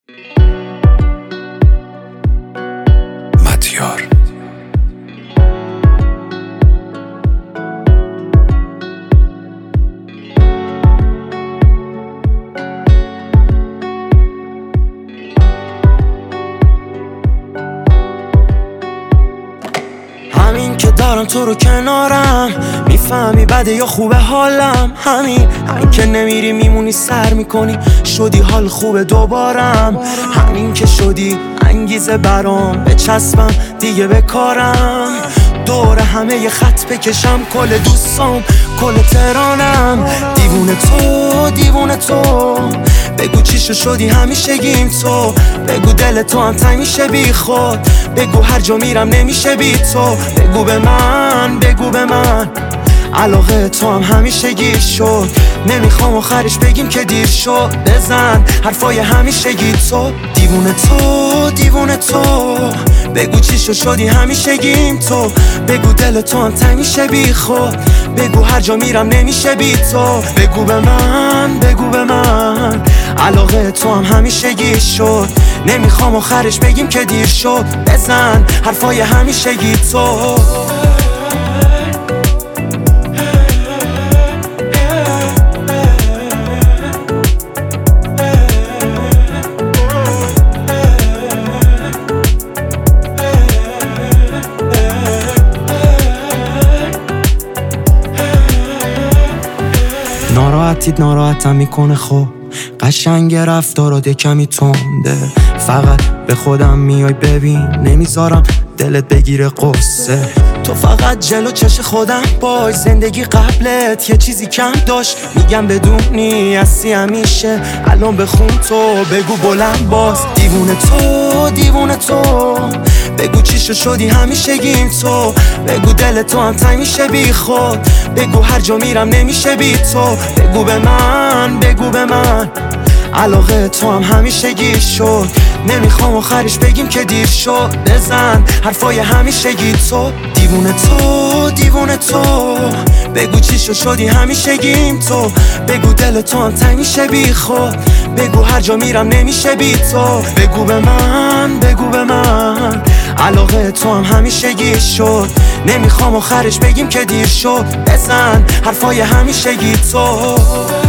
مدیار همین که دارم تو رو کنارم، میفهمی بده یا خوبه حالم. همین که نمیری میمونی سر میکنی، شدی حال خوبه دوبارم. همین که شدی انگیزه برام، بچسبم دیگه به کارم. دور همه یه خط بکشم، کل دوستام کل تهرانم. دیوونه تو بگو چیشو شدی همیشگیم تو. بگو دل تو هم تنگ میشه بی خود. بگو هر جا میرم نمیشه بی تو. بگو به من علاقه تو هم همیشگی شد. نمیخوام آخرش بگیم که دیر شد. بزن حرفای همیشگی تو. دیوونه تو بگو چیشو شدی همیشگیم تو. بگو دل تو هم تنگ میشه بی خود. بگو هر جا میرم نمیشه بی تو. بگو به من علاقه تو هم همیشگی شد. نمیخوام آخرش بگیم که دیر شد. بزن حرفای همیشگی تو. ناراحتم میکنه خب. قشنگ رفتارات کمی تنده. فقط به خودم میای ببین، نمیذارم دلت بگیره قصه. تو فقط جلو چش خودم باش. زندگی قبلت یه چیزی کم داشت. میگم بدونی هستی همیشه. الان بخون تو بگو بلند باز. دیوونه تو بگو چیشو شدی همیشگیم تو. بگو دل تو هم تنگ میشه بی خود. بگو هر جا میرم نمیشه بی تو. بگو به من علاقه تو هم همیشگی شد. نمیخوام آخرش بگیم که دیر شد. بزن حرفای همیشگی تو. دیوونه تو بگو چیشو شدی همیشگیم تو. بگو دل تو هم تنگ میشه بی خود. بگو هر جا میرم نمیشه بی تو. بگو به من علاقه تو هم همیشگی شد. نمیخوام آخرش بگیم که دیر شد. بزن حرفای همیشگی تو.